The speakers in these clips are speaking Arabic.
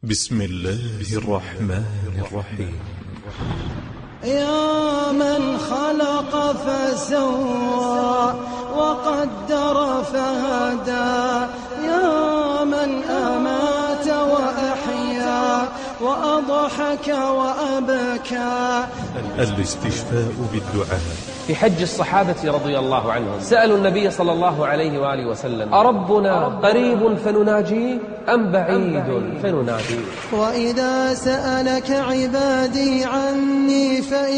بسم الله الرحمن الرحيم. يا من خلق فسوى وقدر فهدى، يا من أمات وأحيا وأضحك وأبكى. الاستشفاء بالدعاء. في حج الصحابة رضي الله عنهم سألوا النبي صلى الله عليه وآله وسلم: أربنا قريب فنناجيه أم بعيد فنناديه؟ وإذا سألك عبادي عني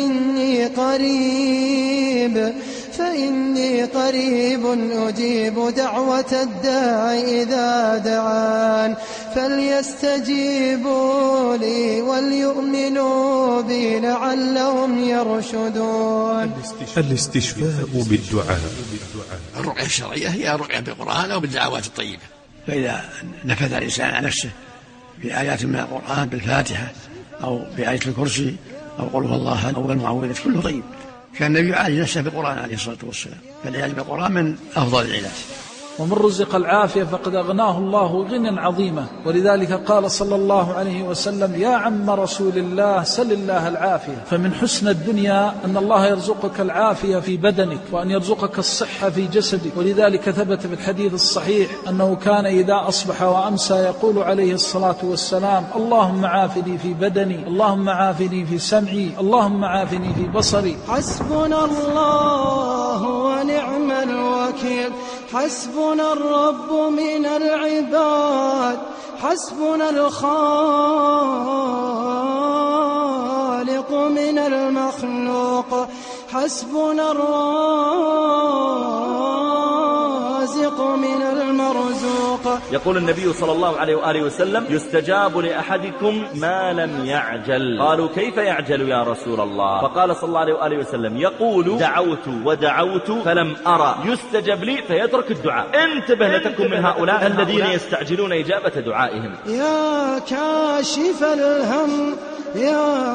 فإني قريب أجيب دعوة الداعي إذا دعان، فليستجيبوا لي وليؤمنوا بي لعلهم يرشدون. الاستشفاء بالدعاء. الرقية الشرعية هي رقية بالقرآن أو بالدعوات الطيبة، فإذا نفذ الإنسان عن نفسه بآيات من القرآن بالفاتحة أو بآية الكرسي أو قل هو الله أو المعوذات كله طيب. كان النبي يعالج نفسه بالقرآن عليه الصلاة والسلام، فالعلاج بالقرآن من أفضل العلاج. ومن رزق العافية فقد أغناه الله غنى عظيما، ولذلك قال صلى الله عليه وسلم: يا عم رسول الله سل الله العافية. فمن حسن الدنيا أن الله يرزقك العافية في بدنك وأن يرزقك الصحة في جسدك، ولذلك ثبت في الحديث الصحيح أنه كان إذا أصبح وأمسى يقول عليه الصلاة والسلام: اللهم عافني في بدني، اللهم عافني في سمعي، اللهم عافني في بصري. حسبنا الله ونعم الوكيل، حسبنا الرب من العباد، حسبنا الخالق من المخلوق، حسبنا الرازق من المرزوق. يقول النبي صلى الله عليه وآله وسلم: يستجاب لأحدكم ما لم يعجل. قالوا: كيف يعجل يا رسول الله؟ فقال صلى الله عليه وآله وسلم: يقول: دعوت ودعوت فلم أرى يستجب لي فيترك الدعاء. انتبه لتكن من هؤلاء الذين يستعجلون إجابة دعائهم. يا كاشف الهم، يا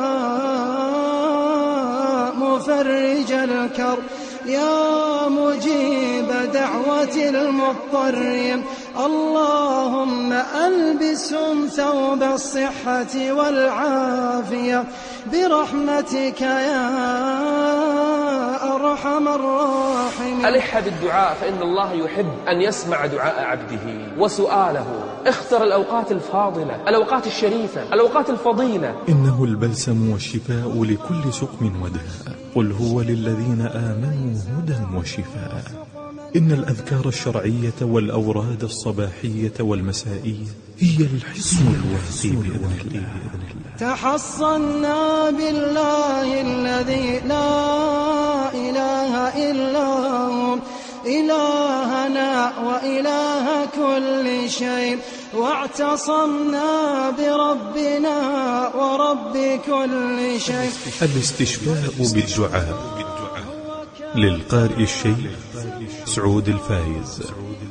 مفرج الكرب، يا مجيب دعوة المضطرين، اللهم ألبسهم ثوب الصحة والعافية برحمتك يا أرحم الراحمين. ألح بالدعاء فإن الله يحب أن يسمع دعاء عبده وسؤاله. اختر الأوقات الفاضلة، الأوقات الشريفة، الأوقات الفضيلة. إنه البلسم والشفاء لكل سقم وداء، قل هو للذين آمنوا هدى وشفاء. إن الأذكار الشرعية والأوراد الصباحية والمسائية هي الحصن الواقي بإذن الله. تحصنا بالله الذي لا إله إلا هو، إلهنا وإله كل شيء، واعتصمنا بربنا ورب كل شيء. الاستشفاء بالدعاء للقارئ الشيخ سعود الفايز.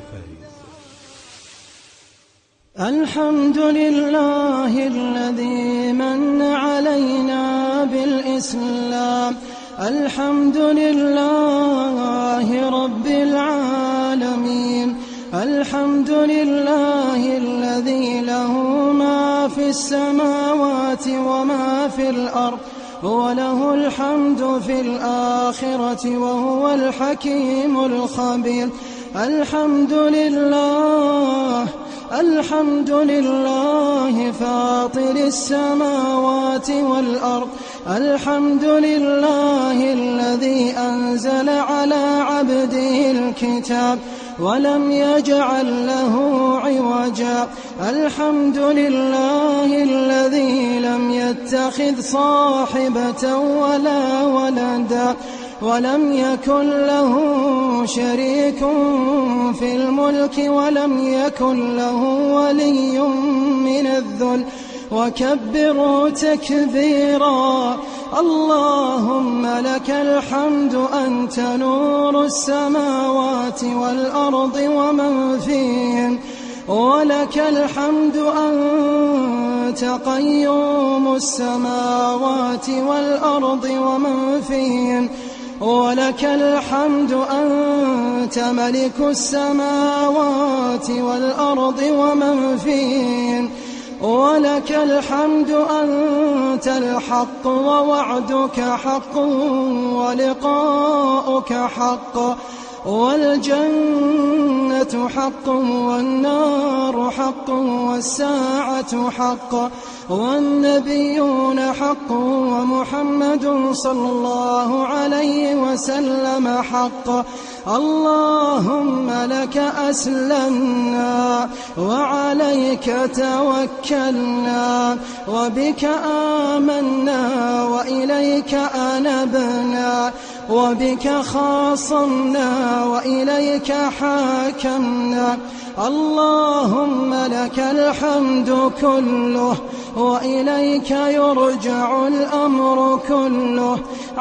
الحمد لله الذي من علينا بالإسلام، الحمد لله رب العالمين، الحمد لله الذي له ما في السماوات وما في الأرض، وله الحمد في الآخرة وهو الحكيم الخبير. الحمد لله، الحمد لله فاطر السماوات والأرض، الحمد لله الذي أنزل على عبده الكتاب ولم يجعل له عوجا، الحمد لله الذي لم يتخذ صاحبة ولا ولدا ولم يكن له شريك في الملك ولم يكن له ولي من الذل، وكبروا تكبيرا. اللهم لك الحمد أنت نور السماوات والأرض ومن فيهن، ولك الحمد أنت قيوم السماوات والأرض ومن فيهن، ولك الحمد أنت ملك السماوات والأرض ومن فيهن، ولك الحمد أنت الحق ووعدك حق ولقاؤك حق والجنة حق والنار حق والساعة حق والنبيون حق ومحمد صلى الله عليه وسلم حق. اللهم لك أسلمنا وعليك توكلنا وبك آمنا وإليك أنبنا وبك خاصمنا وإليك حاكمنا. اللهم لك الحمد كله وإليك يرجع الأمر كله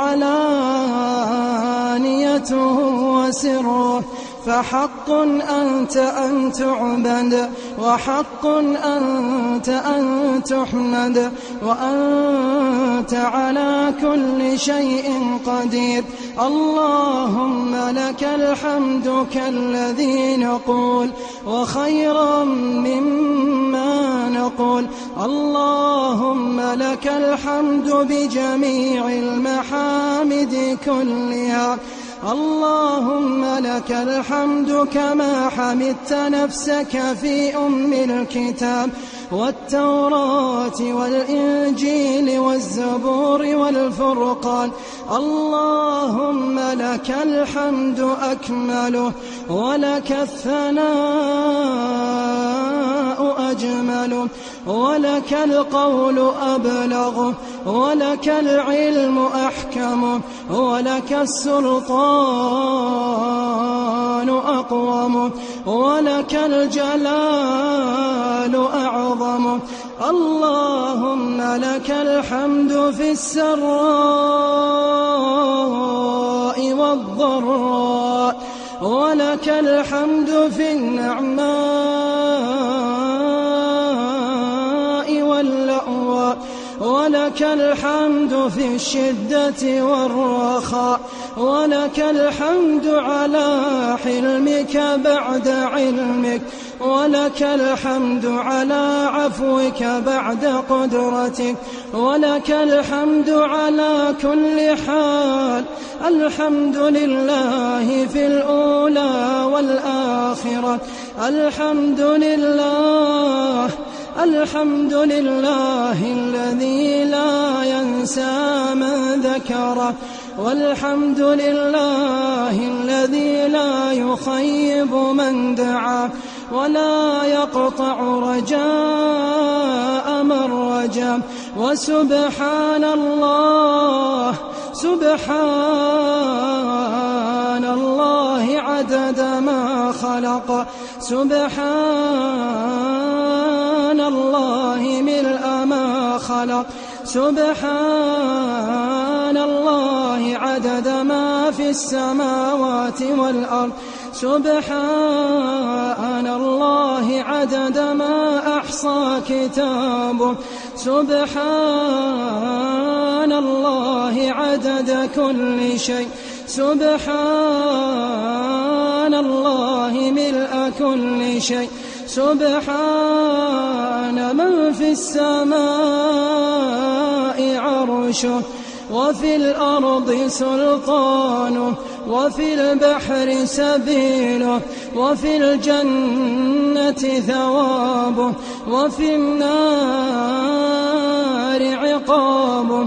علانيته وسره. فحق أنت أن تعبد وحق أنت أن تحمد وأنت على كل شيء قدير. اللهم لك الحمد كالذي نقول وخيرا مما نقول. اللهم لك الحمد بجميع المحامد كلها. اللهم لك الحمد كما حمدت نفسك في أم الكتاب والتوراة والإنجيل والزبور والفرقان. اللهم لك الحمد أكمله ولك الثناء أجمله ولك القول أبلغه ولك العلم أحكمه ولك السلطان أقومه ولك الجلال أعظمه. اللهم لك الحمد في السراء والضراء ولك الحمد في النعماء واللأواء ولك الحمد في الشدة والرخاء ولك الحمد على حلمك بعد علمك ولك الحمد على عفوك بعد قدرتك ولك الحمد على كل حال. الحمد لله في الأولى والآخرة. الحمد لله الذي لا ينسى من ذكره والحمد لله الذي لا يخيب من دعا ولا يقطع رجاء من رجا. وسبحان الله سبحان الله عدد ما خلق. سبحان الله ملء ما خلق. سبحان الله عدد ما في السماوات والأرض. سبحان الله عدد ما أحصى كتابه. سبحان الله عدد كل شيء. سبحان الله ملء كل شيء. سبحان من في السماء عرشه وفي الأرض سلطانه وفي البحر سبيله وفي الجنة ثوابه وفي النار عقابه.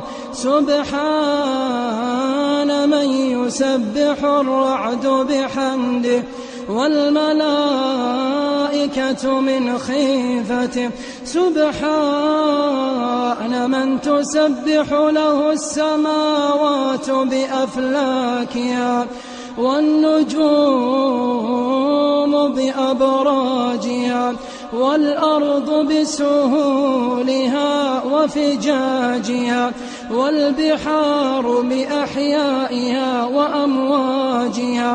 سبحان من يسبح الرعد بحمده والملائكة من خيفته. سبحان من تسبح له السماوات بأفلاكها والنجوم بأبراجها والأرض بسهولها وفجاجها والبحار بأحيائها وأمواجها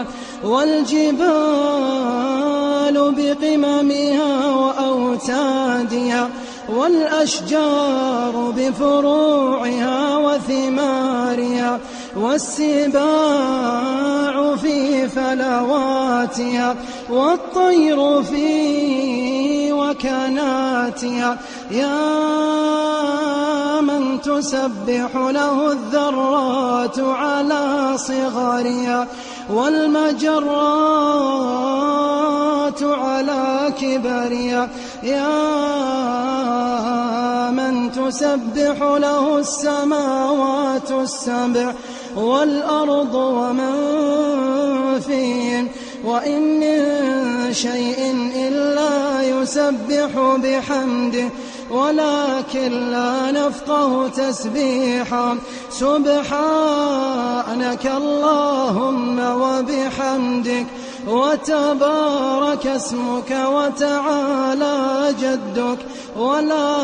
والجبال بقممها وأوتادها والأشجار بفروعها وثمارها والسباع في فلواتها والطير في وكناتها، يا من تسبح له الذرات على صغارها والمجرات على كبرها، يا من تسبح له السماوات السبع والأرض ومن فيهن، وإن من شيء إلا يسبح بحمده ولكن لا نفقه تسبيحا. سبحانك اللهم وبحمدك وتبارك اسمك وتعالى جدك ولا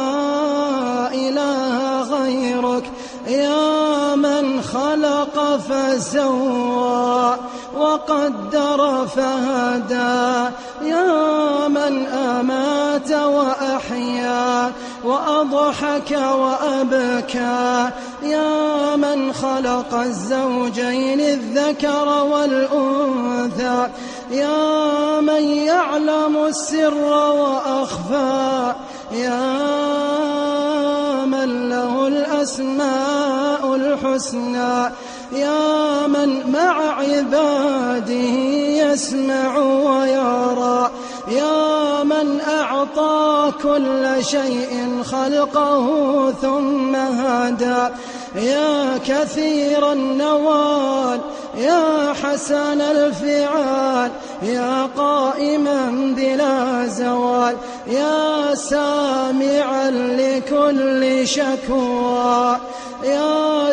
إله غيرك، يا من خلق فسوى وقدر فهدى، يا من أمات وأحيا وأضحك وأبكى، يا من خلق الزوجين الذكر والأنثى، يا من يعلم السر وأخفى، يا من له الأسماء الحسنى، يا من مع عباده يسمع ويرى، يا من أعطى كل شيء خلقه ثم هدى، يا كثير النوال، يا حسن الفعال، يا قائما بلا زوال، يا سامعا لكل شكوى، يا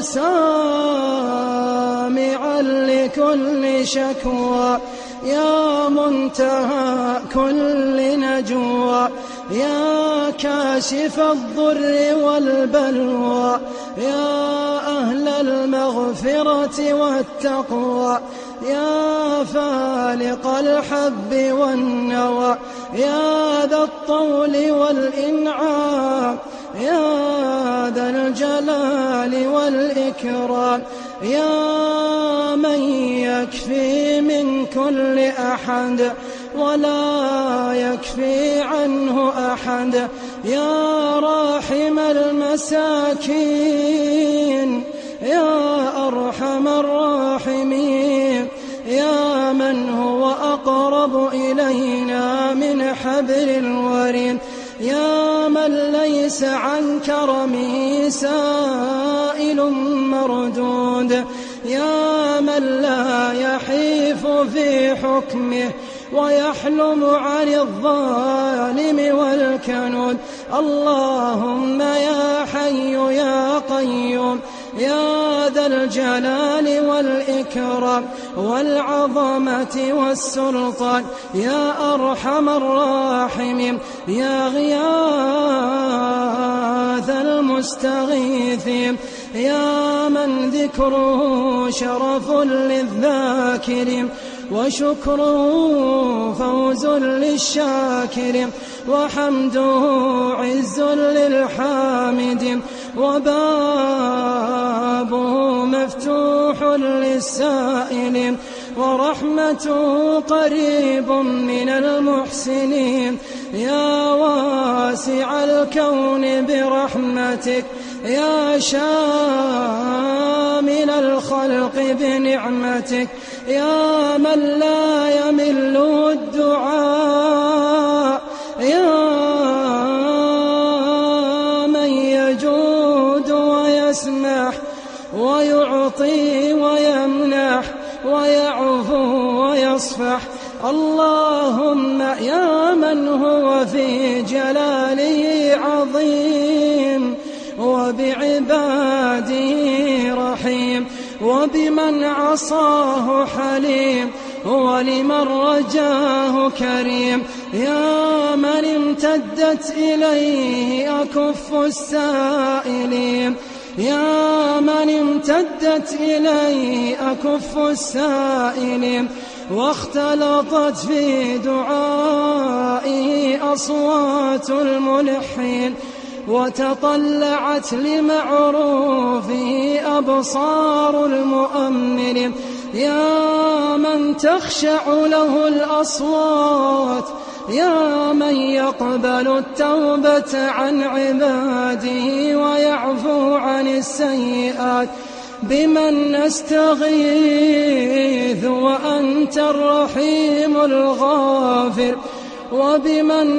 سامعا لكل شكوى، يا منتهى كل نجوى، يا كاشف الضر والبلوى، يا أهل المغفرة والتقوى، يا فالق الحب والنوى، يا ذا الطول والإنعام، يا ذا الجلال والإكرام، يا من يكفي من كل أحد ولا يكفي عنه أحد، يا راحم المساكين، يا أرحم الراحمين، يا من هو أقرب إلينا من حبل الوريد، يا من ليس عن كرمه سائل مردود، يا من لا يحيف في حكمه ويحلم عن الظالم والكنود. اللهم يا حي يا قيوم يا ذا الجلال والإكرام والعظمة والسلطان، يا أرحم الراحمين، يا غياث المستغيثين، يا من ذكره شرف للذاكرين وشكره فوز للشاكرين وحمده عز للحامدين وبابه مفتوح للسائلين ورحمته قريب من المحسنين. يا واسع الكون برحمتك، يا شامل الخلق بنعمتك، يا من لا يمل الدعاء، يا من يجود ويسمح ويعطي ويمنح ويعفو ويصفح. اللهم يا من هو في جلاله عظيم وبعباده رحيم وبمن عصاه حليم ولمن رجاه كريم. يا من امتدت إليه أكف السائلين، يا من امتدت إليه أكف السائلين واختلطت في دعائه أصوات الملحين وتطلعت لمعروفه أبصار المؤمنين. يا من تخشع له الأصوات يا من يقبل التوبة عن عباده ويعفو عن السيئات، بمن نستغيث وأنت الرحيم الغافر، وبمن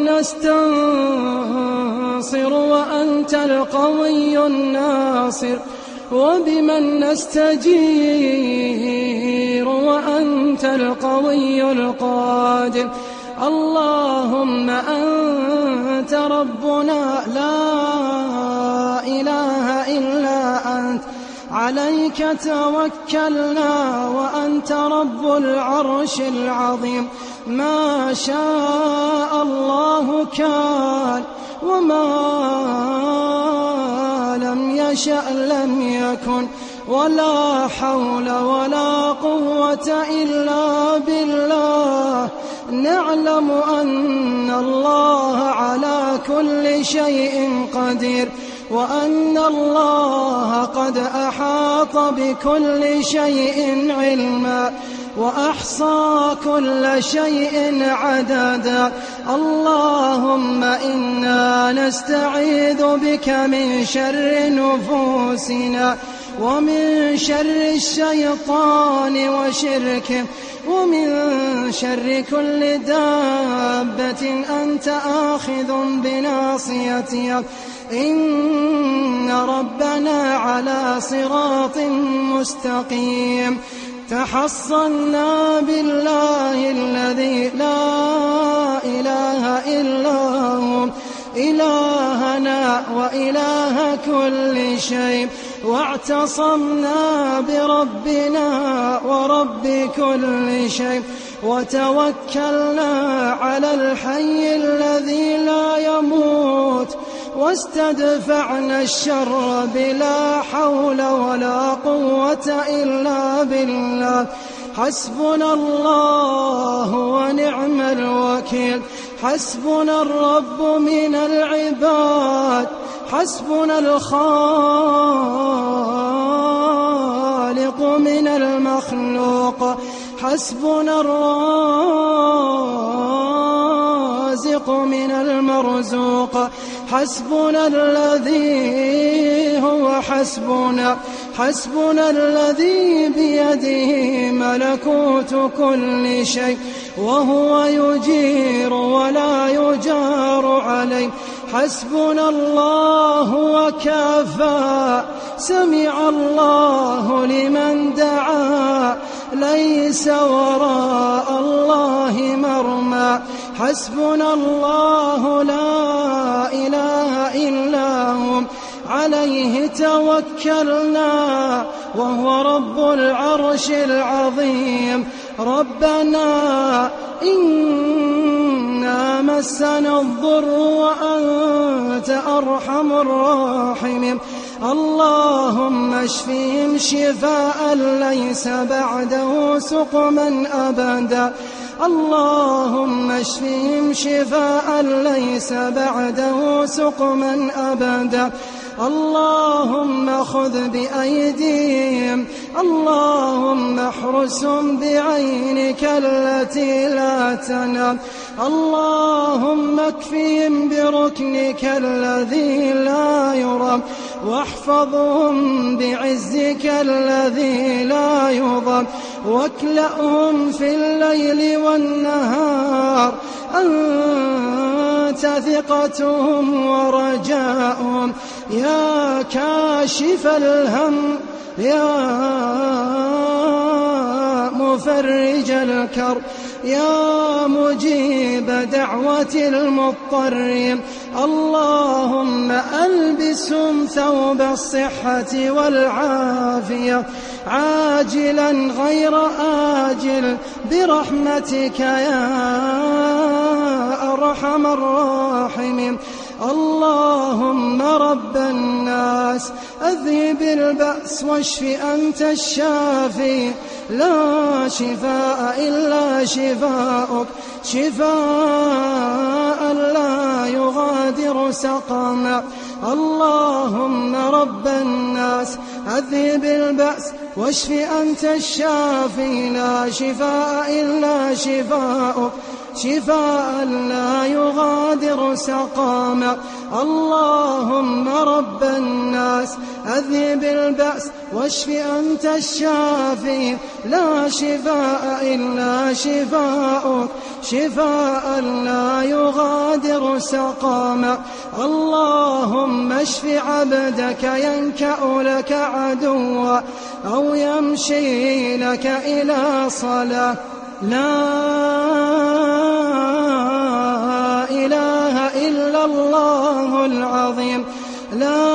نستنصر وأنت القوي الناصر، وبمن نستجير وأنت القوي القادر. اللهم أنت ربنا لا إله إلا أنت، عليك توكلنا وأنت رب العرش العظيم. ما شاء الله كان، وما لم يشأ لم يكن، ولا حول ولا قوة إلا بالله. نعلم أن الله على كل شيء قدير، وأن الله قد أحاط بكل شيء علما، وأحصى كل شيء عددا. اللهم إنا نستعيذ بك من شر نفوسنا، ومن شر الشيطان وشركه، ومن شر كل دابة أنت آخذ بناصيتها. إن ربنا على صراط مستقيم. تحصنا بالله الذي لا إله إلا هو، إلهنا وإله كل شيء، واعتصمنا بربنا ورب كل شيء، وتوكلنا على الحي الذي لا يموت، واستدفعنا الشر بلا حول ولا قوة إلا بالله. حسبنا الله ونعم الوكيل، حسبنا الرب من العباد، حسبنا الخالق من المخلوق، حسبنا الرازق من المرزوق، حسبنا الذي هو حسبنا، حسبنا الذي بيده ملكوت كل شيء، وهو يجير ولا يجار عليه. حسبنا الله وكفى، سمع الله لمن دعا، ليس وراء الله مرمى. حسبنا الله لا إله إلا هو، عليه توكلنا وهو رب العرش العظيم. ربنا إنا مسنا الضر وأنت أرحم الراحمين. اللهم اشفهم شفاء ليس بعده سقما أبدا، اللهم اشفهم شفاء ليس بعده سقما أبدا. اللهم خذ بأيديهم، اللهم احرسهم بعينك التي لا تنام، اللهم اكفهم بركنك الذي لا يرام، واحفظهم بعزك الذي لا يضام، واكلأهم في الليل والنهار، أنت ثقتهم ورجاؤهم. يا كاشف الهم، يا مفرج الكرب، يا مجيب دعوة المضطرين. اللهم ألبسهم ثوب الصحة والعافية عاجلا غير آجل برحمتك يا أرحم الراحمين. اللهم رب الناس أذهب البأس واشف أنت الشافي، لا شفاء إلا شفاؤك، شفاء لا يغادر سقما. اللهم رب الناس أذهب البأس واشف أنت الشافي، لا شفاء إلا شفاؤك، شفاء لا يغادر سقما. اللهم رب الناس أذهب البأس واشف أنت الشافي، لا شفاء إلا شفاؤك، شفاء لا يغادر سقما. اللهم اشف عبدك ينكأ لك عدوا أو يمشي لك إلى صلاة. لا إله إلا الله العظيم، لا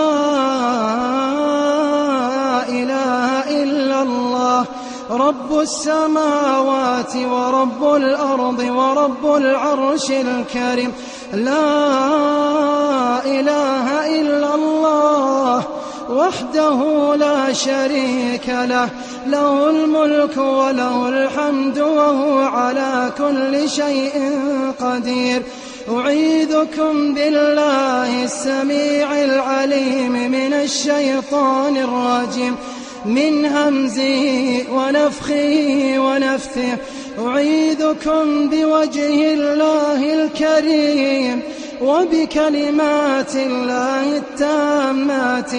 إله إلا الله رب السماوات ورب الأرض ورب العرش الكريم. لا إله إلا الله وحده لا شريك له، له الملك وله الحمد وهو على كل شيء قدير. أعيذكم بالله السميع العليم من الشيطان الرجيم، من همزه ونفخه ونفثه. أعيذكم بوجه الله الكريم وبكلمات الله التامات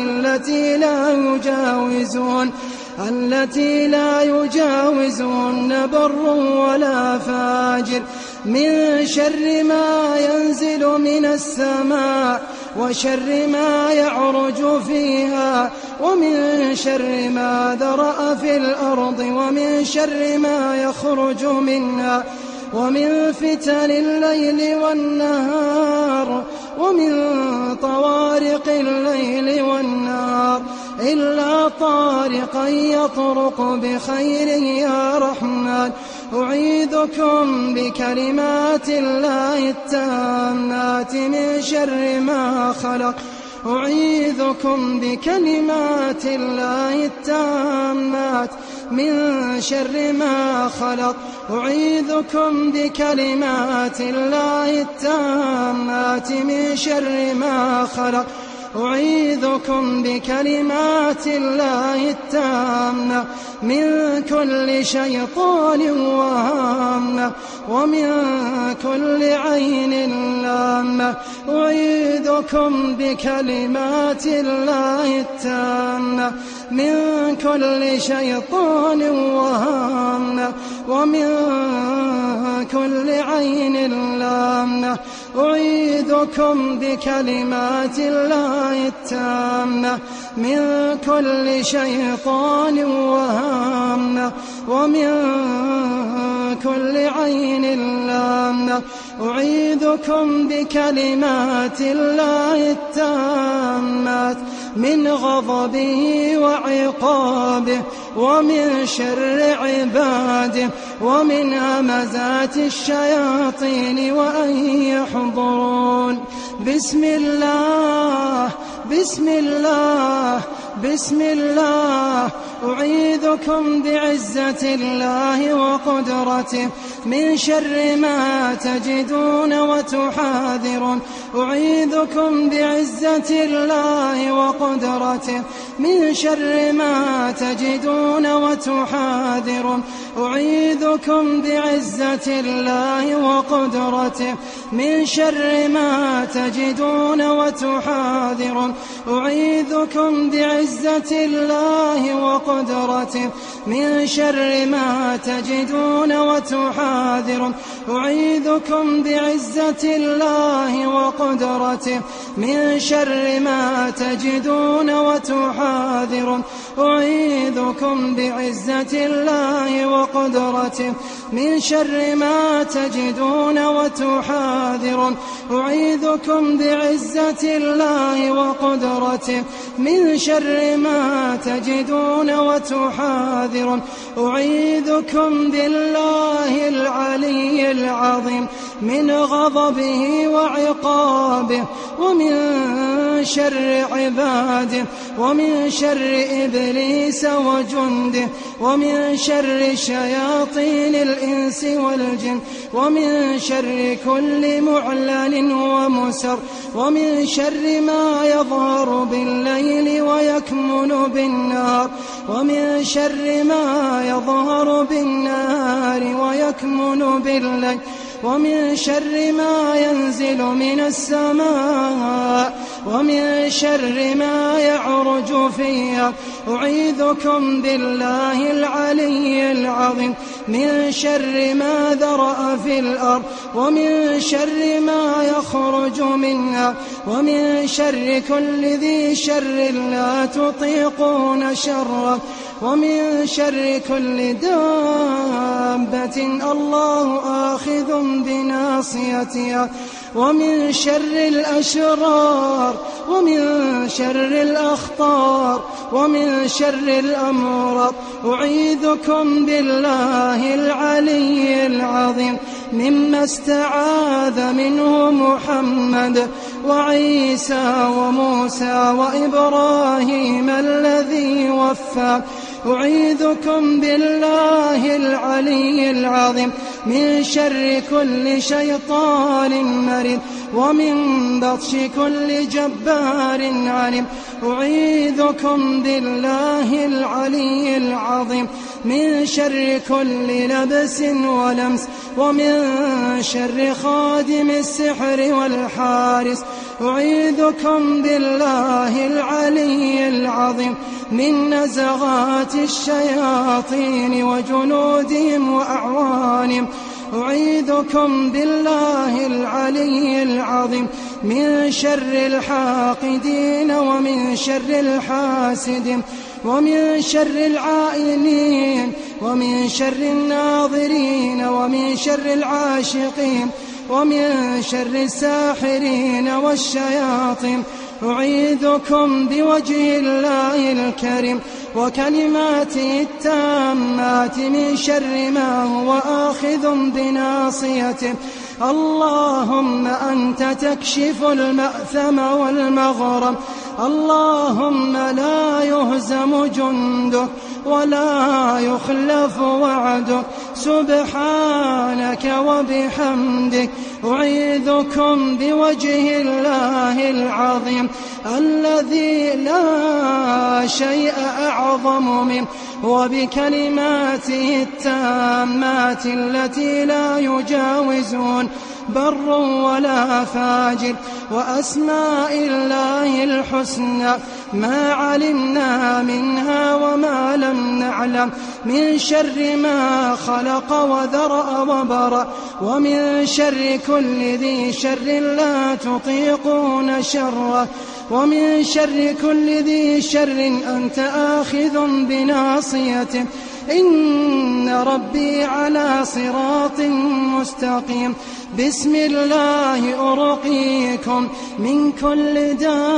التي لا يجاوزهن بر ولا فاجر، من شر ما ينزل من السماء وشر ما يعرج فيها، ومن شر ما ذرأ في الأرض ومن شر ما يخرج منها، ومن فتن الليل والنهار، ومن طوارق الليل والنهار، إلا طارقا يطرق بخير يا رحمن. أعيذكم بكلمات الله التامات من شر ما خلق، أعيذكم بكلمات الله التامات من شر ما خلق، أعيذكم بكلمات الله التامات من شر ما خلق، أعيذكم بكلمات الله التامة من كل شيطان وهامة ومن كل عين لامة. أعيذكم بكلمات الله التامة من كل شيطان وهامة ومن كل عين لامة. أعيذكم بكلمات الله التامة من كل شيطان وهامة ومن كل عين لامة. أعيذكم بكلمات الله التامات من غضبه وعقابه ومن شر عباده ومن همزات الشياطين وأن يحضرون. بسم الله بسم الله بسم الله. أعيذكم بعزة الله وقدرته من شر ما تجدون وتحاذرون. أعيذكم بعزة الله وقدرته من شر ما تجدون وتحاذرون. أعيذكم بعزة الله وقدرته من شر ما تجدون وتحاذرون. أعيذكم بعزة الله وقدرته من شر ما تجدون وتحاذرون. أعيذكم بعزة الله وقدرته من شر ما تجدون وتحاذرون. أعيذكم بعزة الله وقدرته من شر ما تجدون وتحاذرون. أعيذكم بعزة الله وقدرته من شر ما تجدون وتحاذرون. أعيذكم بالله العلي العظيم من غضبه وعقابه ومن شر عباده ومن شر إبليس وجنده ومن شر شياطين الإنس والجن ومن شر كل معلن ومسر ومن شر ما يظهر بالليل ويكمن بالنهار ومن شر ما يظهر بالنهار ويكمن بالليل ومن شر ما ينزل من السماء ومن شر ما يعرج فيها أعيذكم بالله العلي العظيم من شر ما ذرأ في الأرض ومن شر ما يخرج منها ومن شر كل ذي شر لا تطيقون شره ومن شر كل دابة الله آخذ بناصيتها ومن شر الأشرار ومن شر الأخطار ومن شر الأمراض أعيذكم بالله العلي العظيم مما استعاذ منه محمد وعيسى وموسى وإبراهيم الذي وفى أعيذكم بالله العلي العظيم من شر كل شيطان مريض ومن بطش كل جبار عليم أعيذكم بالله العلي العظيم من شر كل لبس ولمس ومن شر خادم السحر والحارس أعيذكم بالله العلي العظيم من نزغات الشياطين وجنودهم وأعوانهم أعيذكم بالله العلي العظيم من شر الحاقدين ومن شر الحاسدين ومن شر العائلين ومن شر الناظرين ومن شر العاشقين ومن شر الساحرين والشياطين أعيذكم بوجه الله الكريم وكلماته التامات من شر ما هو آخذ بناصيته اللهم أنت تكشف المأثم والمغرم اللهم لا يهزم جندك ولا يخلف وعدك سبحانك وبحمدك أعيذكم بوجه الله العظيم الذي لا شيء أعظم منه وبكلماته التامات التي لا يجاوزون بر ولا فاجر وأسماء الله الحسنى ما علمنا منها وما لم نعلم من شر ما خلق وذرأ وبرأ ومن شر كل ذي شر لا تطيقون شره ومن شر كل ذي شر أنت آخذ بناصيته إن ربي على صراط مستقيم بسم الله أرقيكم من كل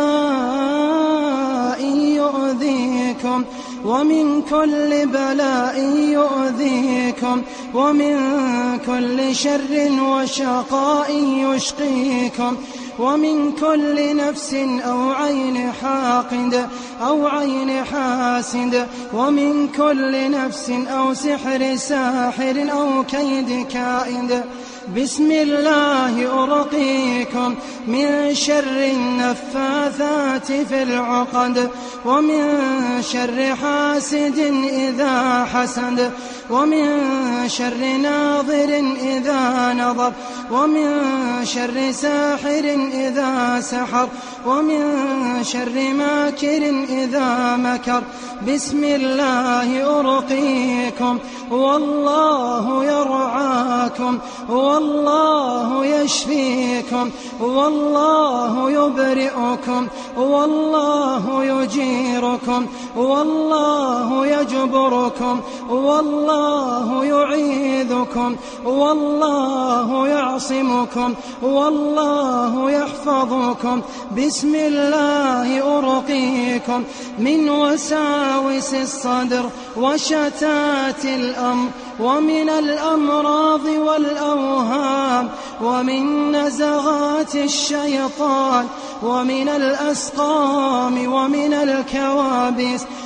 داء يؤذيكم ومن كل بلاء يؤذيكم ومن كل شر وشقاء يشقيكم ومن كل نفس أو عين حاقد أو عين حاسد ومن كل نفس أو سحر ساحر أو كيد كائد بسم الله أرقيكم من شر النفاثات في العقد ومن شر حاسد إذا حسد ومن شر ناظر إذا نظر ومن شر ساحر إذا سحر ومن شر ماكر إذا مكر بسم الله أرقيكم والله يرعاكم والله يشفيكم والله يبرئكم والله يجيركم والله يجبركم والله يعيذكم والله يعصمكم والله يحفظكم بسم الله أرقيكم من وساوس الصدر وشتات الأمر ومن الأمراض والأوهام ومن نزغات الشيطان ومن الأسقام ومن الكوابيس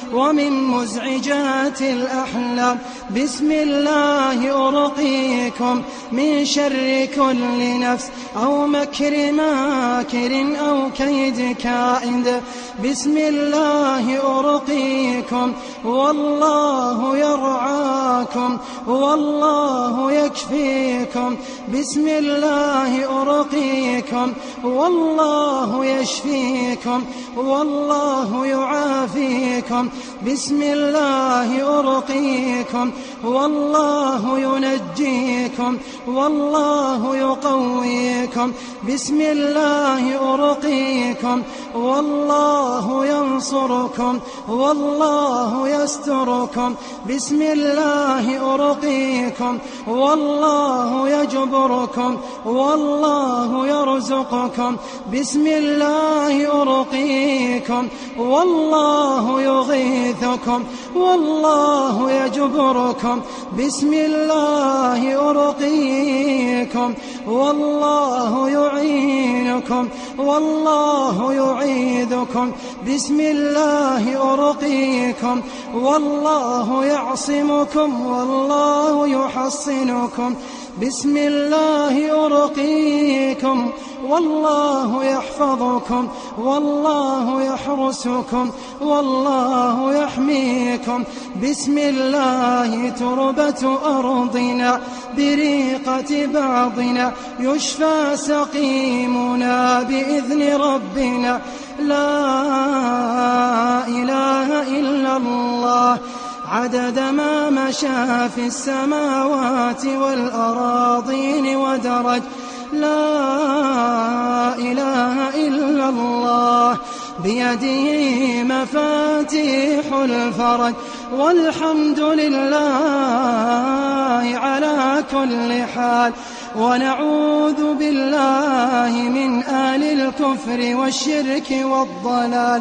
ومن مزعجات الأحلام. بسم الله أرقيكم من شر كل نفس أو مكر ماكر أو كيد كائد. بسم الله أرقيكم والله يرعاكم والله يكفيكم. بسم الله أرقيكم والله يشفيكم والله يعافيكم. بسم الله أرقيكم والله ينجيكم والله يقويكم. بسم الله أرقيكم والله ينصركم والله يستركم. بسم الله أرقيكم والله يجبركم والله يرزقكم. بسم الله أرقيكم والله يغيثكم والله يجبركم. بسم الله أرقيكم والله يعينكم والله يعيذكم. بسم الله أرقيكم والله يعصمكم والله يحصنكم. بسم الله أرقيكم والله يحفظكم والله يحرسكم والله يحميكم. بسم الله تربة أرضنا بريقة بعضنا يشفى سقيمنا بإذن ربنا. لا إله إلا الله عدد ما مشى في السماوات والأراضين ودرج. لا إله إلا الله بيده مفاتيح الفرج. والحمد لله على كل حال. ونعوذ بالله من آل الكفر والشرك والضلال.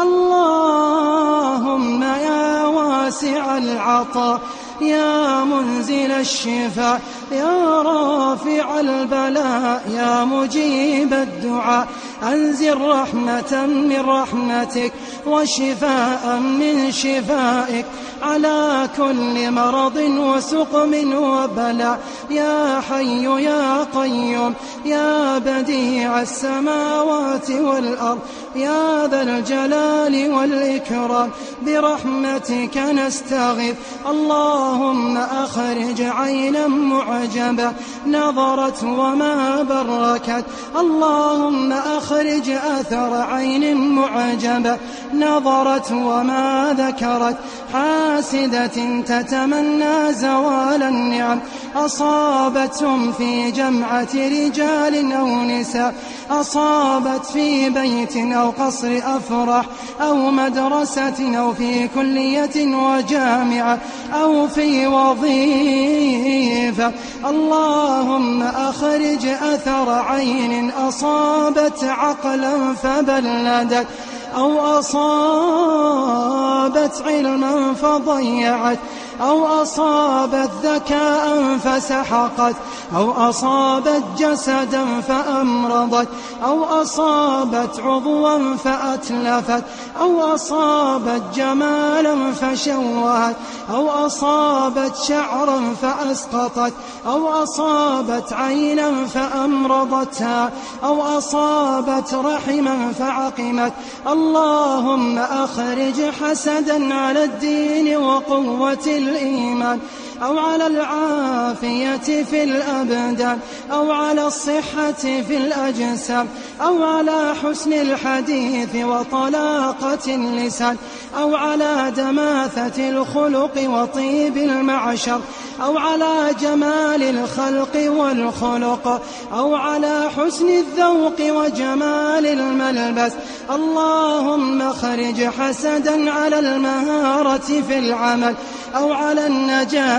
اللهم يا واسع العطاء يا منزل الشفاء يا رافع البلاء يا مجيب الدعاء أنزل رحمة من رحمتك وشفاء من شفائك على كل مرض وسقم وبلاء. يا حي يا قيوم يا بديع السماوات والأرض يا ذا الجلال والإكرام برحمتك نستغيث. اللهم أخرج عينا معجبة نظرت وما بركت. اللهم أخرج أثر عين معجبة نظرت وما ذكرت. حاسدة تتمنى زوال النعم أصابتهم في جمعة رجال أو نساء أصابت في بيت أو قصر أفراح أو مدرسة أو في كلية وجامعة أو في وظيفة. اللهم أخرج أثر عين أصابت عقلا فبلدت أو أصابت علما فضيعت أو أصابت ذكاء فسحقت أو أصابت جسدا فأمرضت أو أصابت عضوا فأتلفت أو أصابت جمالا فشوهت أو أصابت شعرا فأسقطت أو أصابت عينا فأمرضتها أو أصابت رحما فعقمت. اللهم أخرج حسدا على الدين وقوة الإيمان أو على العافية في الأبدان أو على الصحة في الأجسام أو على حسن الحديث وطلاقة اللسان أو على دماثة الخلق وطيب المعشر أو على جمال الخلق والخلق أو على حسن الذوق وجمال الملبس. اللهم اخرج حسدا على المهارة في العمل أو على النجاة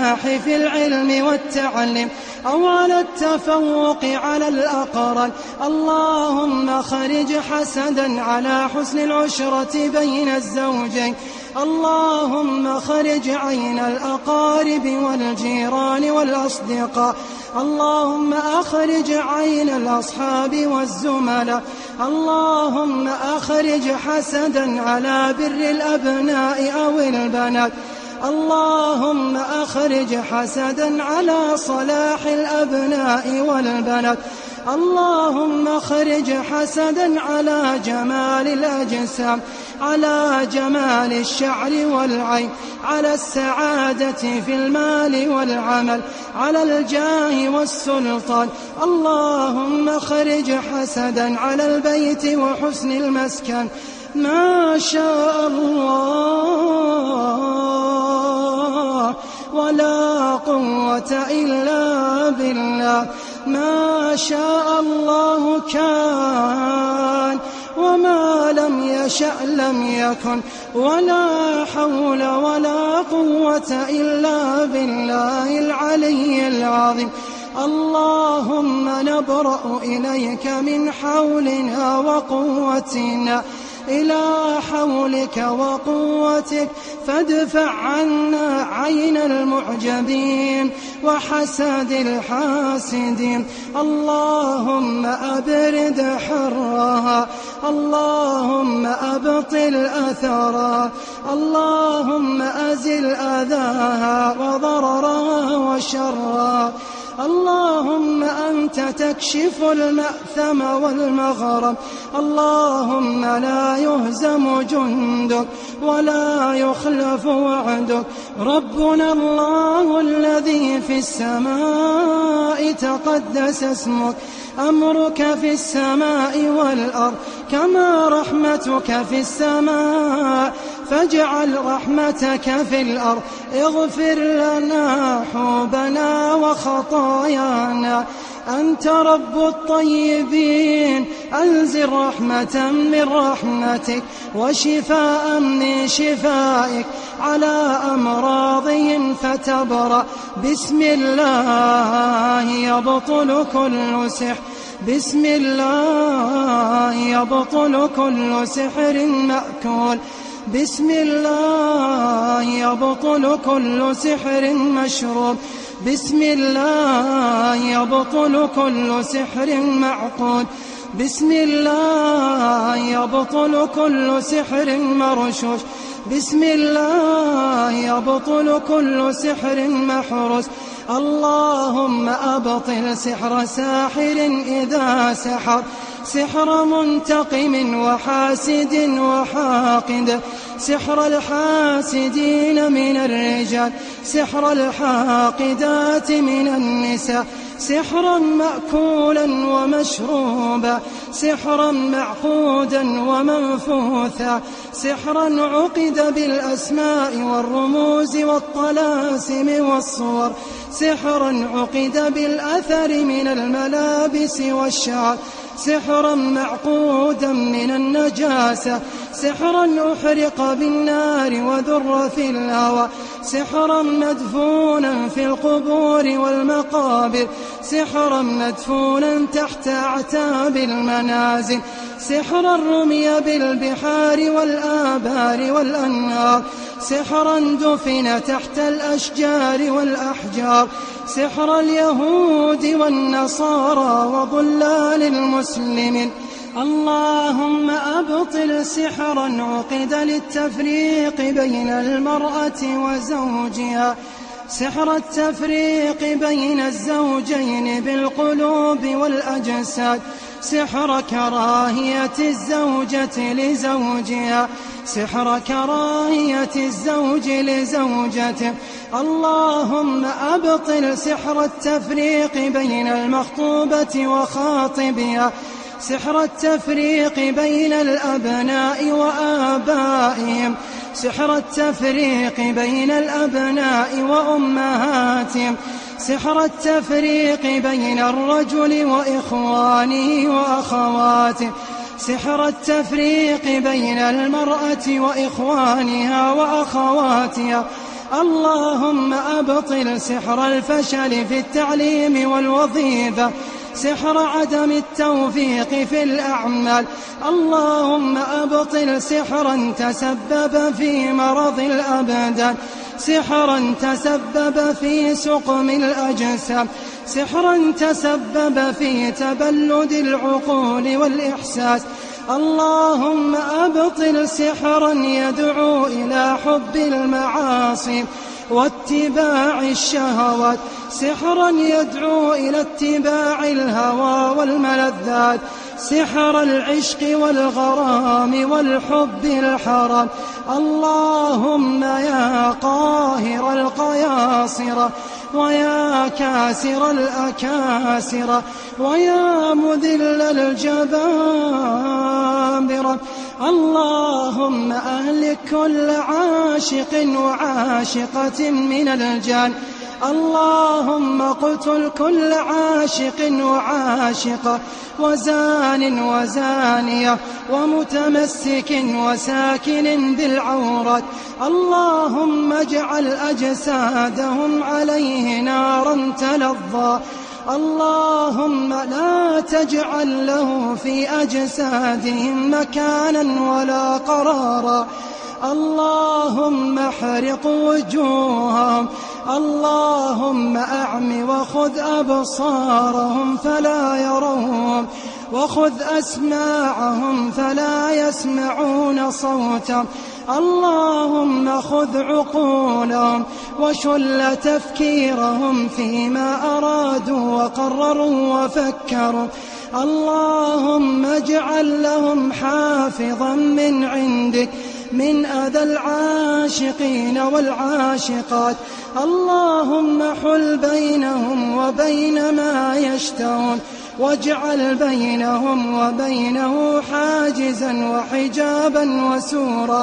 النجاح في العلم والتعليم أو على التفوق على الأقران. اللهم خرج حسدا على حسن العشرة بين الزوجين. اللهم خرج عين الأقارب والجيران والأصدقاء. اللهم أخرج عين الأصحاب والزملاء. اللهم أخرج حسدا على بر الأبناء أو البنات. اللهم أخرج حسدا على صلاح الأبناء والبنات. اللهم أخرج حسدا على جمال الأجسام، على جمال الشعر والعين، على السعادة في المال والعمل، على الجاه والسلطان. اللهم أخرج حسدا على البيت وحسن المسكن. ما شاء الله ولا قوة إلا بالله. ما شاء الله كان وما لم يشأ لم يكن، ولا حول ولا قوة إلا بالله العلي العظيم. اللهم نبرأ إليك من حولنا وقوتنا إلى حولك وقوتك، فادفع عنا عين المعجبين وحسد الحاسدين. اللهم أبرد حرها، اللهم أبطل أثرها، اللهم أزل أذاها وضررها وشرها. اللهم أنت تكشف المأثم والمغرم. اللهم لا يهزم جندك ولا يخلف وعدك. ربنا الله الذي في السماء تقدس اسمك، أمرك في السماء والأرض كما رحمتك في السماء، فاجعل رحمتك في الأرض. اغفر لنا حوبنا وخطايانا، أنت رب الطيبين. أنزل رحمة من رحمتك وشفاء من شفائك على أمراضهم فتبرأ. بسم الله يبطل كل سحر، بسم الله يبطل كل سحر مأكول، بسم الله يبطل كل سحر مشروب، بسم الله يبطل كل سحر معقود، بسم الله يبطل كل سحر مرشوش، بسم الله يبطل كل سحر محروس. اللهم أبطل سحر ساحر إذا سحر، سحر منتقم وحاسد وحاقد، سحر الحاسدين من الرجال، سحر الحاقدات من النساء، سحرا مأكولا ومشروبا، سحرا معقودا ومنفوثا، سحرا عقد بالأسماء والرموز والطلاسم والصور، سحرا عقد بالأثر من الملابس والشعر، سحرا معقودا من النجاسة، سحرا أحرق بالنار وذر في الهوى، سحرا مدفونا في القبور والمقابر، سحرا مدفونا تحت أعتاب المنازل، سحرا رمي بالبحار والآبار والأنهار، سحرا دفن تحت الأشجار والأحجار، سحر اليهود والنصارى وضلال المسلمين. اللهم أبطل سحرا عقد للتفريق بين المرأة وزوجها، سحر التفريق بين الزوجين بالقلوب والأجساد، سحر كراهية الزوجة لزوجها، سحر كراهية الزوج لزوجته. اللهم أبطل سحر التفريق بين المخطوبة وخاطبها، سحر التفريق بين الأبناء وآبائهم، سحر التفريق بين الأبناء وأمهاتهم، سحر التفريق بين الرجل وإخوانه وأخواته، سحر التفريق بين المرأة وإخوانها وأخواتها. اللهم أبطل سحر الفشل في التعليم والوظيفة، سحر عدم التوفيق في الأعمال. اللهم أبطل سحرا تسبب في مرض الأبدان، سحرا تسبب في سقم الأجسام، سحرا تسبب في تبلد العقول والإحساس. اللهم أبطل سحرا يدعو إلى حب المعاصي واتباع الشهوات، سحرا يدعو إلى اتباع الهوى والملذات، سحر العشق والغرام والحب الحرام. اللهم يا قاهر القياصرة ويا كاسر الأكاسرة ويا مذل الجبابرة، اللهم أهلك كل عاشق وعاشقة من الجان. اللهم اقتل كل عاشق وعاشقة وزان وزانية ومتمسك وساكن بالعورات. اللهم اجعل أجسادهم عليه نارا تلظى. اللهم لا تجعل له في أجسادهم مكانا ولا قرارا. اللهم احرق وجوههم، اللهم أعم وخذ أبصارهم فلا يرون، وخذ أسماعهم فلا يسمعون صوتا. اللهم خذ عقولهم وشل تفكيرهم فيما أرادوا وقرروا وفكروا. اللهم اجعل لهم حافظا من عندك من أذى العاشقين والعاشقات. اللهم حل بينهم وبين ما يشتهون، واجعل بينهم وبينه حاجزا وحجابا وسورا.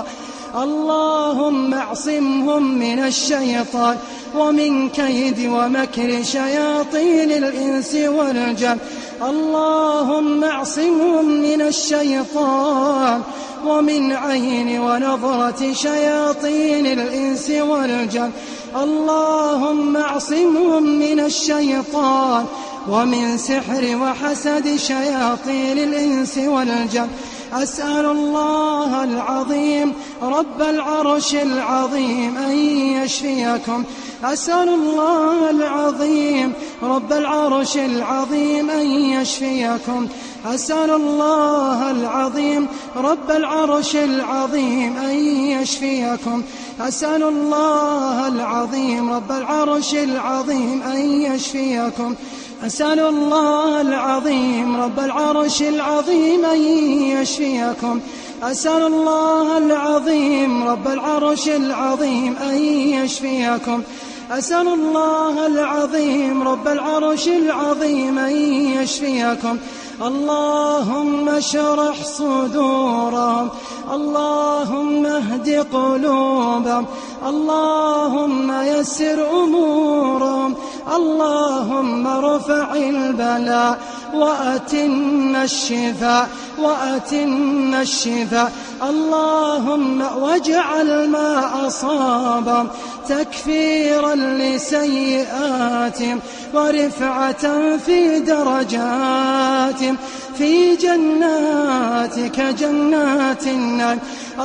اللهم اعصمهم من الشيطان ومن كيد ومكر شياطين الإنس والجن. اللهم اعصمهم من الشيطان ومن عين ونظرة شياطين الإنس والجن. اللهم اعصمهم من الشيطان ومن سحر وحسد شياطين الإنس والجن. أسأل الله العظيم رب العرش العظيم أن يشفيكم. أسأل الله العظيم رب العرش العظيم أن يشفيكم. أسأل الله العظيم رب العرش العظيم أن يشفيكم. أسأل الله العظيم رب العرش العظيم أن يشفيكم. أسأل الله العظيم رب العرش العظيم أن يشفيكم. أسأل الله العظيم رب العرش العظيم أن يشفيكم. أسأل الله العظيم رب العرش العظيم أن يشفيكم. اللهم اشرح صدورهم، اللهم اهد قلوبهم، اللهم يسر أمورهم، اللهم ارفع البلاء وأتم الشفاء وأتم الشفاء. اللهم واجعل ما أصابهم تكفيرا لسيئاتهم ورفعة في درجاتهم في جناتك جنات النعيم.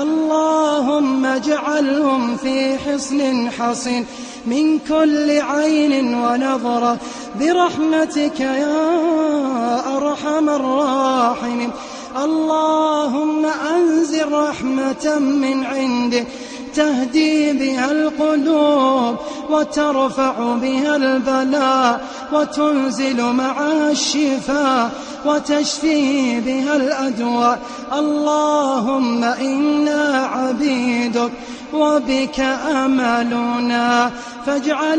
اللهم اجعلهم في حصن حصين من كل عين ونظرة برحمتك يا أرحم الراحمين. اللهم أنزل رحمة من عندك تهدي بها القلوب وترفع بها البلاء وتنزل معها الشفاء وتشفي بها الأدواء. اللهم إنا عبيدك وبك أملنا، فاجعل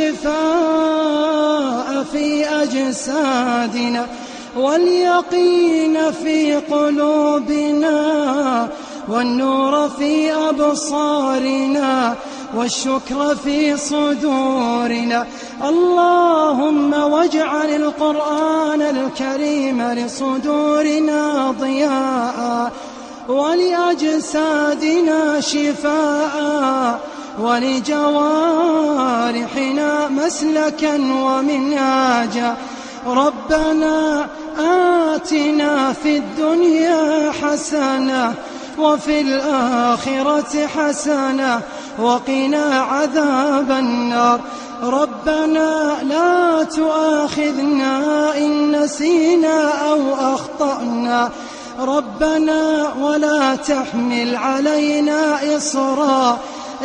الشفاء في أجسادنا واليقين في قلوبنا والنور في أبصارنا والشكر في صدورنا. اللهم واجعل القرآن الكريم لصدورنا ضياء ولأجسادنا شفاء ولجوارحنا مسلكا ومنهاجا. ربنا آتنا في الدنيا حسنة وفي الآخرة حسنة وقنا عذاب النار. ربنا لا تؤاخذنا إن نسينا أو أخطأنا. ربنا ولا تحمل علينا إصرا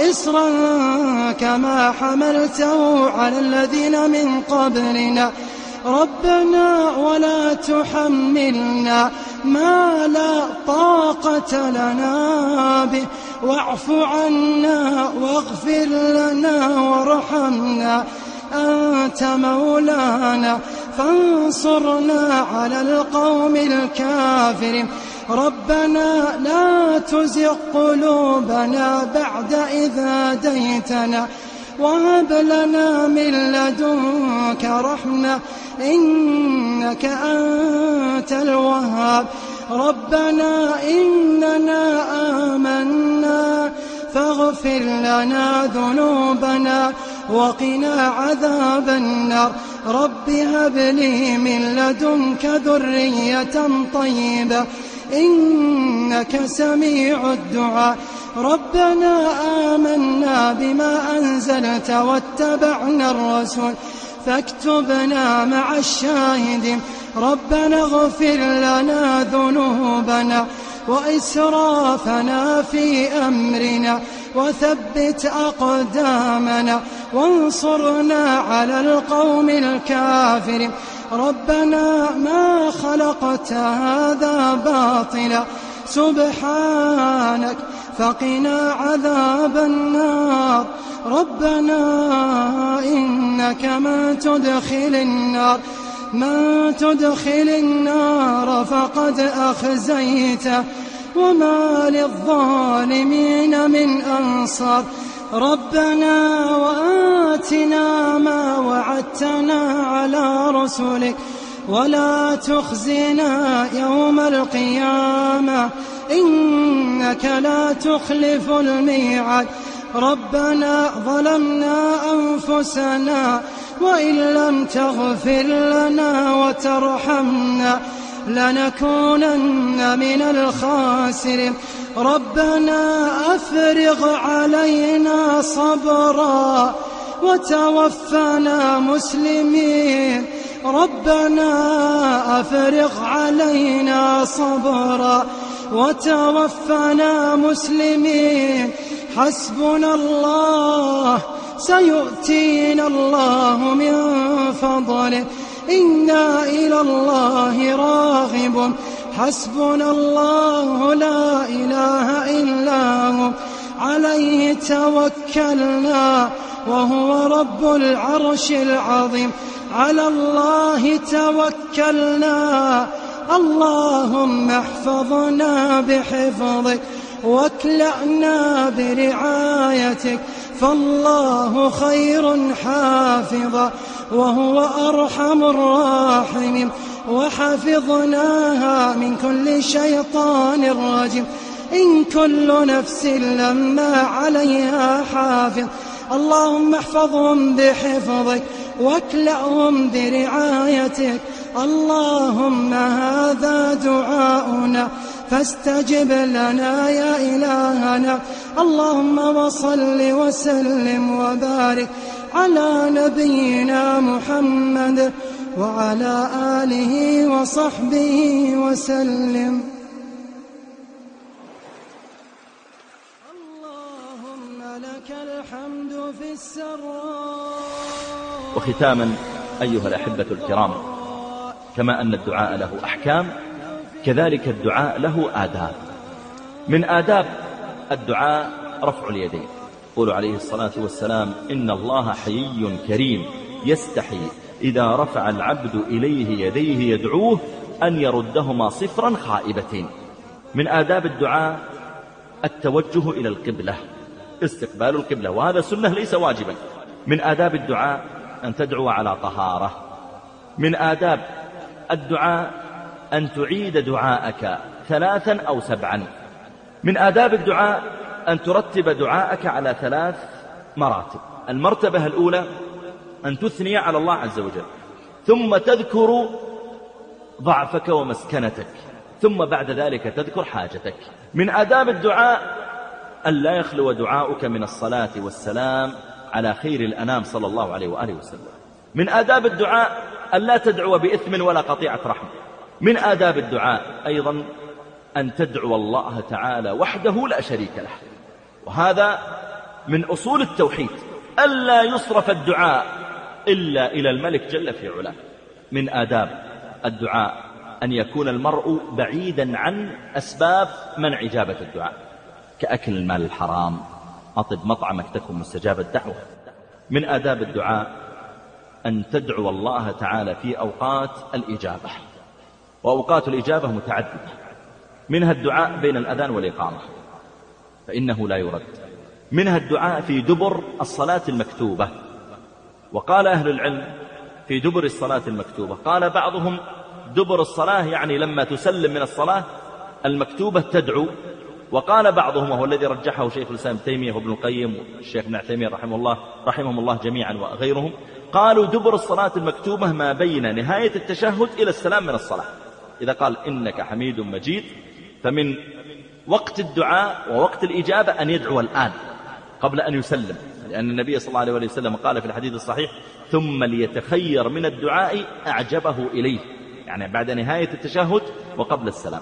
كما حملته على الذين من قبلنا. ربنا ولا تحملنا ما لا طاقة لنا به، واعف عنا واغفر لنا وارحمنا. أنت مولانا فانصرنا على القوم الكافرين. ربنا لا تزغ قلوبنا بعد إذ هديتنا وهب لنا من لدنك رحمة إنك أنت الوهاب. ربنا إننا آمنا فاغفر لنا ذنوبنا وقنا عذاب النار. رب هب لي من لدنك ذرية طيبة إنك سميع الدعاء. ربنا آمنا بما أنزلت واتبعنا الرسول فاكتبنا مع الشاهدين. ربنا اغفر لنا ذنوبنا وإسرافنا في أمرنا وثبت أقدامنا وانصرنا على القوم الكافرين. ربنا ما خلقت هذا باطلا سبحانك فقنا عذاب النار. ربنا إنك من تدخل النار فقد أخزيته وما للظالمين من أنصار. ربنا وآتنا ما وعدتنا على رسلك ولا تخزنا يوم القيامة إنك لا تخلف الميعاد. ربنا ظلمنا أنفسنا وإن لم تغفر لنا وترحمنا لنكونن من الخاسرين. ربنا أفرغ علينا صبرا وتوفنا مسلمين. ربنا أفرغ علينا صبرا وتوفنا مسلمين. حسبنا الله سيؤتينا الله من فضله إنا إلى الله راغب. حسبنا الله لا إله إلا هو عليه توكلنا وهو رب العرش العظيم. على الله توكلنا. اللهم احفظنا بحفظك واكلأنا برعايتك فالله خير حافظا وهو أرحم الراحمين. وحفظناها من كل شيطان رجيم. إن كل نفس لما عليها حافظ. اللهم احفظهم بحفظك واكلأهم برعايتك. اللهم هذا دعاؤنا فاستجب لنا يا إلهنا. اللهم وصل وسلم وبارك على نبينا محمد وعلى آله وصحبه وسلم. اللهم لك الحمد في السراء. وختاما أيها الأحبة الكرام، كما أن الدعاء له أحكام كذلك الدعاء له آداب. من آداب الدعاء رفع اليدين. قول عليه الصلاة والسلام إن الله حيي كريم يستحي إذا رفع العبد إليه يديه يدعوه أن يردهما صفرا خائبتين. من آداب الدعاء التوجه إلى القبلة، استقبال القبلة، وهذا سنة ليس واجبا. من آداب الدعاء أن تدعو على طهارة. من آداب الدعاء أن تعيد دعاءك 3 أو 7. من آداب الدعاء أن ترتب دعاءك على 3 مراتب. المرتبة الأولى أن تثني على الله عز وجل، ثم تذكر ضعفك ومسكنتك، ثم بعد ذلك تذكر حاجتك. من آداب الدعاء أن لا يخلو دعاؤك من الصلاة والسلام على خير الأنام صلى الله عليه وآله وسلم. من آداب الدعاء أن لا تدعو بإثم ولا قطيعة رحم. من آداب الدعاء أيضا أن تدعو الله تعالى وحده لا شريك له، وهذا من أصول التوحيد، ألا يصرف الدعاء إلا إلى الملك جل في علاه. من آداب الدعاء أن يكون المرء بعيدا عن أسباب منع إجابة الدعاء، كأكل المال الحرام، أطب مطعمك تكون مستجاب الدعوة. من آداب الدعاء أن تدعو الله تعالى في أوقات الإجابة، وأوقات الإجابة متعددة، منها الدعاء بين الأذان والإقامة فإنه لا يرد، منها الدعاء في دبر الصلاة المكتوبة. وقال أهل العلم في دبر الصلاة المكتوبة، قال بعضهم دبر الصلاة يعني لما تسلم من الصلاة المكتوبة تدعو، وقال بعضهم وهو الذي رجحه شيخ الإسلام ابن تيمية وابن القيم والشيخ ابن عثيمين رحمهم الله جميعا وغيرهم، قالوا دبر الصلاة المكتوبة ما بين نهاية التشهد إلى السلام من الصلاة. إذا قال إنك حميد مجيد فمن وقت الدعاء ووقت الإجابة أن يدعو الآن قبل أن يسلم، لأن النبي صلى الله عليه وسلم قال في الحديث الصحيح ثم ليتخير من الدعاء أعجبه إليه، يعني بعد نهاية التشهد وقبل السلام.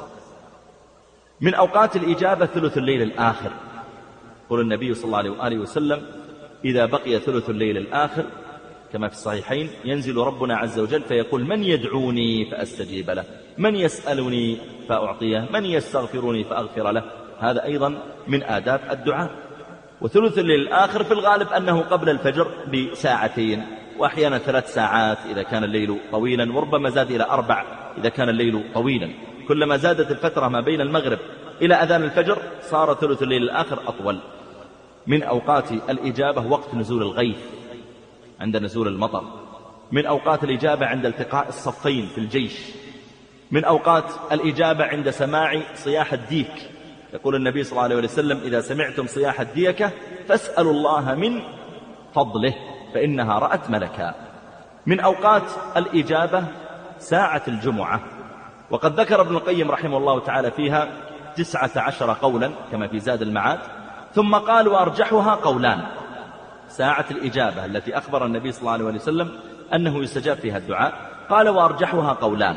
من أوقات الإجابة ثلث الليل الآخر، قال النبي صلى الله عليه وآله وسلم إذا بقي ثلث الليل الآخر كما في الصحيحين ينزل ربنا عز وجل فيقول من يدعوني فأستجيب له، من يسألني فأعطيه، من يستغفرني فأغفر له. هذا أيضا من آداب الدعاء. وثلث الليل الآخر في الغالب أنه قبل الفجر بساعتين، وأحيانا 3 ساعات إذا كان الليل طويلا، وربما زاد إلى 4 إذا كان الليل طويلا. كلما زادت الفترة ما بين المغرب إلى أذان الفجر صار ثلث الليل الآخر أطول. من أوقات الإجابة وقت نزول الغيث عند نزول المطر، من أوقات الإجابة عند التقاء الصفين في الجيش، من أوقات الإجابة عند سماع صياح الديك. يقول النبي صلى الله عليه وسلم إذا سمعتم صياح الديكة فاسألوا الله من فضله فإنها رأت ملكا. من أوقات الإجابة ساعة الجمعة، وقد ذكر ابن القيم رحمه الله تعالى فيها 19 قولا كما في زاد المعاد، ثم قال وأرجحها قولان. ساعة الإجابة التي أخبر النبي صلى الله عليه وسلم أنه يستجاب فيها الدعاء، قال وأرجحها قولان.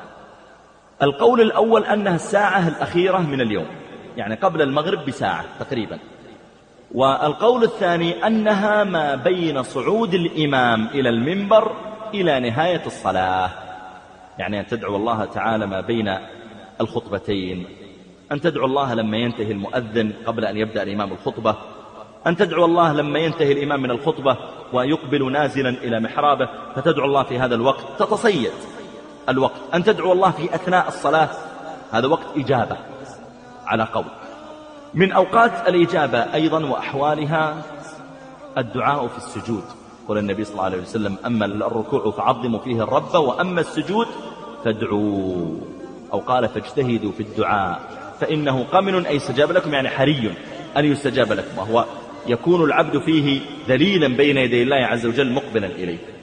القول الأول أنها الساعة الأخيرة من اليوم، يعني قبل المغرب بساعة تقريبا. والقول الثاني أنها ما بين صعود الإمام إلى المنبر إلى نهاية الصلاة، يعني أن تدعو الله تعالى ما بين الخطبتين، أن تدعو الله لما ينتهي المؤذن قبل أن يبدأ الإمام الخطبة، أن تدعو الله لما ينتهي الإمام من الخطبة ويقبل نازلا إلى محرابه فتدعو الله في هذا الوقت، تتصيد الوقت. أن تدعو الله في أثناء الصلاة هذا وقت إجابة على قول. من أوقات الإجابة أيضا وأحوالها الدعاء في السجود. قال النبي صلى الله عليه وسلم أما الركوع فعظموا فيه الرب وأما السجود فادعوا، أو قال فاجتهدوا في الدعاء فإنه قمن أي استجاب لكم، يعني حري أن يستجاب لكم، وهو يكون العبد فيه ذليلا بين يدي الله عز وجل مقبلا إليه.